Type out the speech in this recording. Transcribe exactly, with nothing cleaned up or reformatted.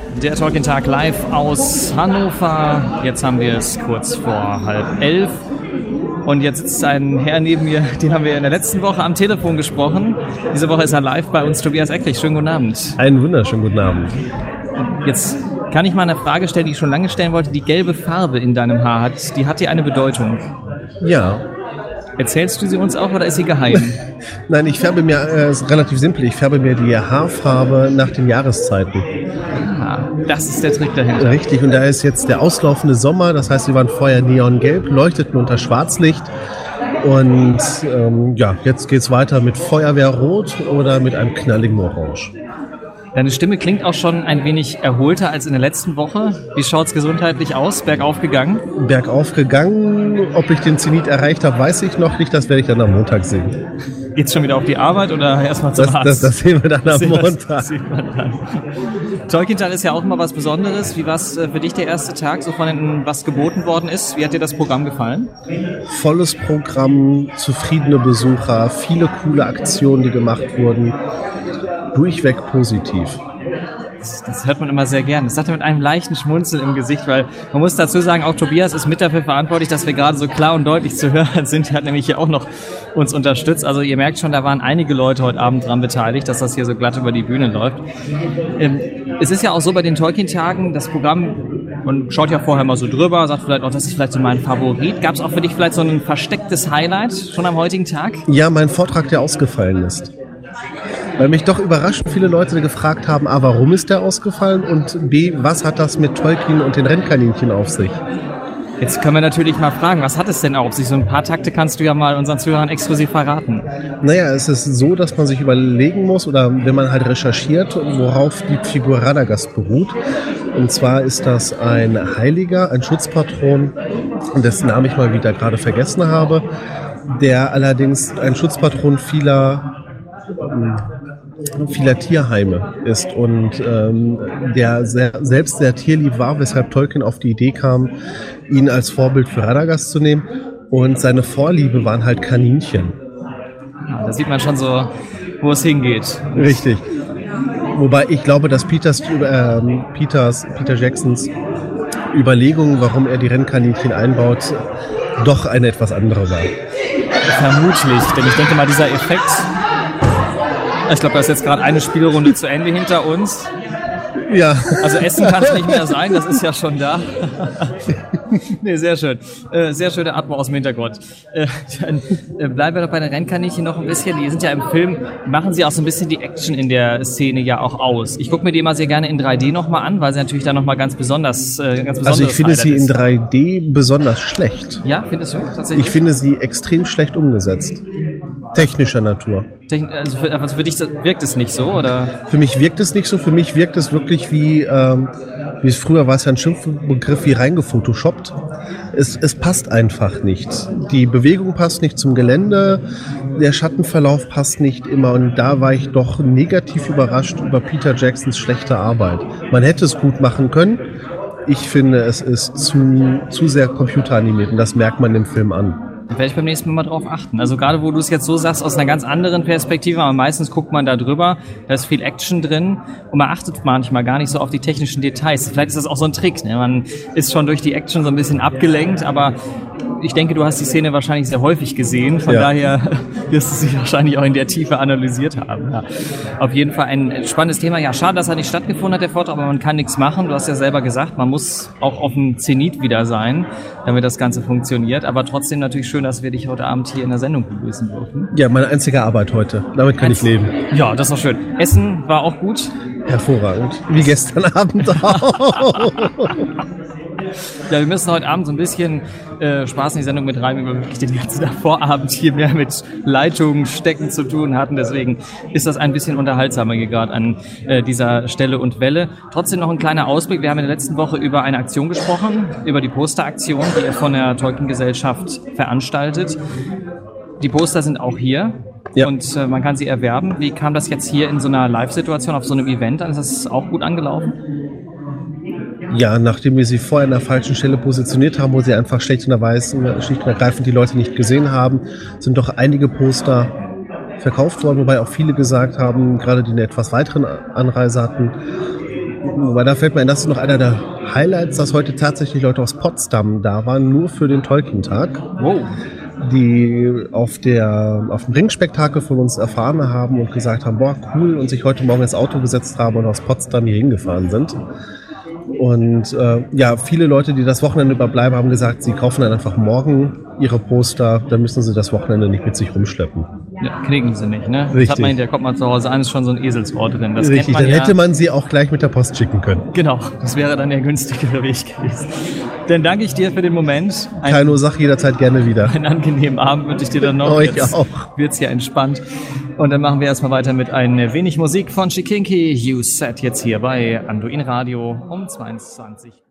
Der Tolkien-Tag live aus Hannover. Jetzt haben wir es kurz vor halb elf. Und jetzt sitzt ein Herr neben mir, den haben wir in der letzten Woche am Telefon gesprochen. Diese Woche ist er live bei uns, Tobias Eckrich. Schönen guten Abend. Einen wunderschönen guten Abend. Jetzt kann ich mal eine Frage stellen, die ich schon lange stellen wollte. Die gelbe Farbe in deinem Haar, hat, die hat dir eine Bedeutung? Ja. Erzählst du sie uns auch oder ist sie geheim? Nein, ich färbe mir, äh, ist relativ simpel, ich färbe mir die Haarfarbe nach den Jahreszeiten. Ah, das ist der Trick dahinter. Richtig, und da ist jetzt der auslaufende Sommer, das heißt, sie waren vorher neongelb, leuchteten unter Schwarzlicht. Und ähm, ja, jetzt geht's weiter mit Feuerwehrrot oder mit einem knalligen Orange. Deine Stimme klingt auch schon ein wenig erholter als in der letzten Woche. Wie schaut's gesundheitlich aus? Bergauf gegangen? Bergauf gegangen. Ob ich den Zenit erreicht habe, weiß ich noch nicht. Das werde ich dann am Montag sehen. Geht's schon wieder auf die Arbeit oder erstmal zum das, Arzt? Das, das sehen wir dann am Montag. Das sieht man dann. Tolkien-Tag ist ja auch immer was Besonderes. Wie war es für dich der erste Tag, so von den, was geboten worden ist? Wie hat dir das Programm gefallen? Volles Programm, zufriedene Besucher, viele coole Aktionen, die gemacht wurden. Durchweg positiv. Das, das hört man immer sehr gern. Das sagt er mit einem leichten Schmunzel im Gesicht, weil man muss dazu sagen, auch Tobias ist mit dafür verantwortlich, dass wir gerade so klar und deutlich zu hören sind. Er hat nämlich hier auch noch uns unterstützt. Also ihr merkt schon, da waren einige Leute heute Abend dran beteiligt, dass das hier so glatt über die Bühne läuft. Ähm, es ist ja auch so bei den Tolkien-Tagen, das Programm, man schaut ja vorher mal so drüber, sagt vielleicht auch, das ist vielleicht so mein Favorit. Gab es auch für dich vielleicht so ein verstecktes Highlight schon am heutigen Tag? Ja, mein Vortrag, der ausgefallen ist. Weil mich doch überrascht viele Leute gefragt haben, A, warum ist der ausgefallen und B, was hat das mit Tolkien und den Rennkaninchen auf sich? Jetzt können wir natürlich mal fragen, was hat es denn auf sich? So ein paar Takte kannst du ja mal unseren Zuhörern exklusiv verraten. Naja, es ist so, dass man sich überlegen muss oder wenn man halt recherchiert, worauf die Figur Radagast beruht. Und zwar ist das ein Heiliger, ein Schutzpatron, dessen Namen ich mal wieder gerade vergessen habe, der allerdings ein Schutzpatron vieler vieler Tierheime ist und ähm, der sehr, selbst sehr tierlieb war, weshalb Tolkien auf die Idee kam, ihn als Vorbild für Radagast zu nehmen und seine Vorliebe waren halt Kaninchen. Ja, da sieht man schon so, wo es hingeht. Richtig. Wobei ich glaube, dass Peters, äh, Peters, Peter Jacksons Überlegungen, warum er die Rennkaninchen einbaut, doch eine etwas andere war. Vermutlich, denn ich denke mal, dieser Effekt, ich glaube, da ist jetzt gerade eine Spielrunde zu Ende hinter uns. Ja. Also Essen kann es nicht mehr sein, das ist ja schon da. Nee, sehr schön. Äh, sehr schöne Atmo aus dem Hintergrund. Äh, dann äh, bleiben wir doch bei den Rennkaninchen noch ein bisschen. Die sind ja im Film, machen sie auch so ein bisschen die Action in der Szene ja auch aus. Ich gucke mir die immer sehr gerne in drei D nochmal an, weil sie natürlich dann nochmal ganz besonders äh, ganz besonders Also ich finde Highlight sie in ist. drei D besonders schlecht. Ja, findest du tatsächlich? Ich finde sie extrem schlecht umgesetzt. Technischer Natur. Also für, also für dich wirkt es nicht so, oder? Für mich wirkt es nicht so. Für mich wirkt es wirklich wie, ähm, wie es früher war, es ja ein Schimpfbegriff, wie reingefotoshoppt. Es, es passt einfach nicht. Die Bewegung passt nicht zum Gelände, der Schattenverlauf passt nicht immer und da war ich doch negativ überrascht über Peter Jacksons schlechte Arbeit. Man hätte es gut machen können. Ich finde, es ist zu, zu sehr computeranimiert und das merkt man im Film an. Da werde ich beim nächsten Mal mal drauf achten. Also gerade wo du es jetzt so sagst, aus einer ganz anderen Perspektive, aber meistens guckt man da drüber, da ist viel Action drin und man achtet manchmal gar nicht so auf die technischen Details. Vielleicht ist das auch so ein Trick, ne? Man ist schon durch die Action so ein bisschen abgelenkt, aber ich denke, du hast die Szene wahrscheinlich sehr häufig gesehen, von ja. daher wirst du sie wahrscheinlich auch in der Tiefe analysiert haben. Ja. Auf jeden Fall ein spannendes Thema. Ja, schade, dass er nicht stattgefunden hat, der Vortrag, aber man kann nichts machen. Du hast ja selber gesagt, man muss auch auf dem Zenit wieder sein, damit das Ganze funktioniert, aber trotzdem natürlich schön, dass wir dich heute Abend hier in der Sendung begrüßen dürfen. Ja, meine einzige Arbeit heute. Damit kann Einz- ich leben. Ja, das ist doch schön. Essen war auch gut? Hervorragend. Wie gestern Abend auch. Ja, wir müssen heute Abend so ein bisschen äh, Spaß in die Sendung mit rein, weil wir wirklich den ganzen Vorabend hier mehr mit Leitungen stecken zu tun hatten. Deswegen ist das ein bisschen unterhaltsamer hier gerade an äh, dieser Stelle und Welle. Trotzdem noch ein kleiner Ausblick. Wir haben in der letzten Woche über eine Aktion gesprochen, über die Posteraktion, die er von der Tolkien-Gesellschaft veranstaltet. Die Poster sind auch hier. Ja. Und äh, man kann sie erwerben. Wie kam das jetzt hier in so einer Live-Situation auf so einem Event an? Ist das auch gut angelaufen? Ja, nachdem wir sie vorher an der falschen Stelle positioniert haben, wo sie einfach schlicht und erweise, schlicht und ergreifend die Leute nicht gesehen haben, sind doch einige Poster verkauft worden, wobei auch viele gesagt haben, gerade die eine etwas weiteren Anreise hatten, Weil da fällt mir ein, das ist noch einer der Highlights, dass heute tatsächlich Leute aus Potsdam da waren, nur für den Tolkien-Tag. Wow. Die auf, der, auf dem Ringspektakel von uns erfahren haben und gesagt haben, boah, cool, und sich heute Morgen ins Auto gesetzt haben und aus Potsdam hier hingefahren sind. Und äh, ja, viele Leute, die das Wochenende überbleiben, haben gesagt, sie kaufen dann einfach morgen ihre Poster, dann müssen sie das Wochenende nicht mit sich rumschleppen. Ja, knicken sie nicht, ne? Richtig. Das hat man, da kommt man zu Hause an, ist schon so ein Eselsohr drin. Das Richtig, kennt man dann ja. hätte man sie auch gleich mit der Post schicken können. Genau, das wäre dann der günstigere Weg gewesen. Dann danke ich dir für den Moment. Ein, Keine Ursache, jederzeit gerne wieder. Einen angenehmen Abend wünsche ich dir dann noch. Euch Jetzt auch. wird's hier entspannt. Und dann machen wir erstmal weiter mit ein wenig Musik von Chikinki. You Set jetzt hier bei Anduin Radio um zweiundzwanzig.